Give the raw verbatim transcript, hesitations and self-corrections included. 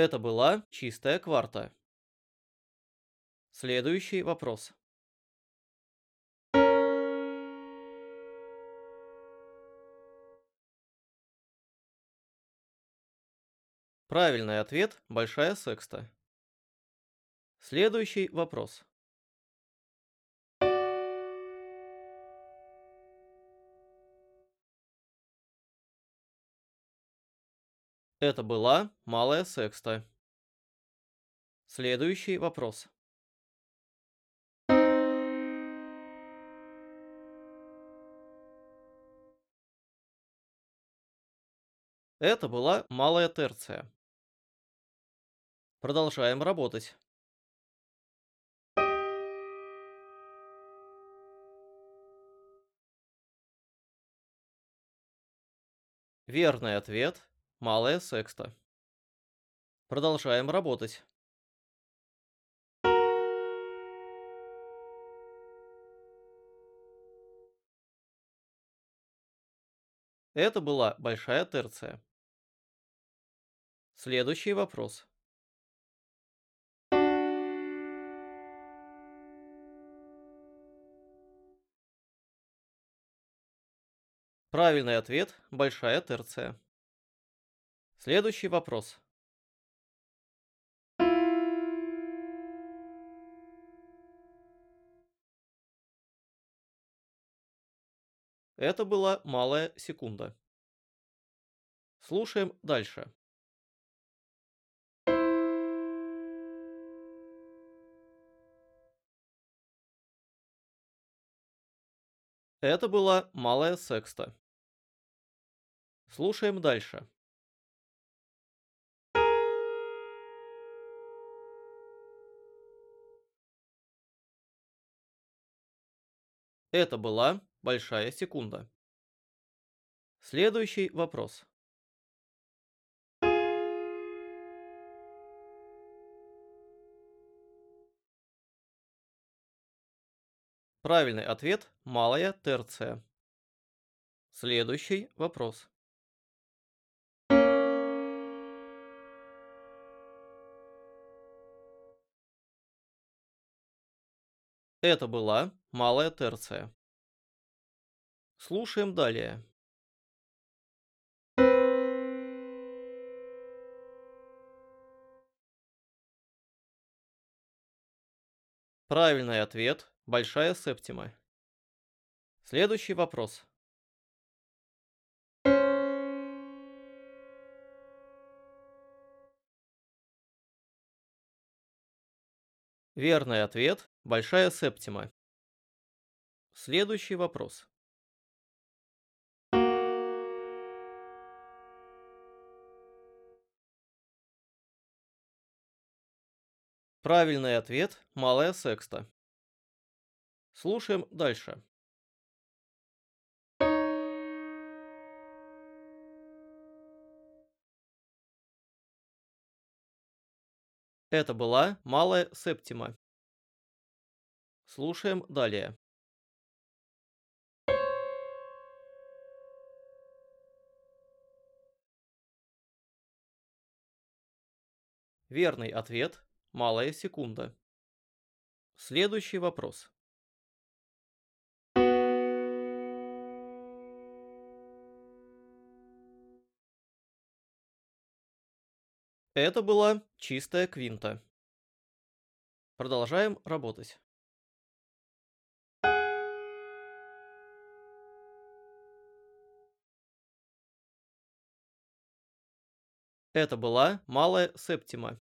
Это была чистая кварта. Следующий вопрос. Правильный ответ – большая секста. Следующий вопрос. Это была малая секста. Следующий вопрос. Это была малая терция. Продолжаем работать. Верный ответ – малая секста. Продолжаем работать. Это была большая терция. Следующий вопрос. Правильный ответ – большая терция. Следующий вопрос. Это была малая секунда. Слушаем дальше. Это была малая секста. Слушаем дальше. Это была большая секунда. Следующий вопрос. Правильный ответ – малая терция. Следующий вопрос. Это была малая терция. Слушаем далее. Правильный ответ – большая септима. Следующий вопрос. Верный ответ – большая септима. Следующий вопрос. Правильный ответ – малая секста. Слушаем дальше. Это была малая септима. Слушаем далее. Верный ответ – малая секунда. Следующий вопрос. Это была чистая квинта. Продолжаем работать. Это была малая септима.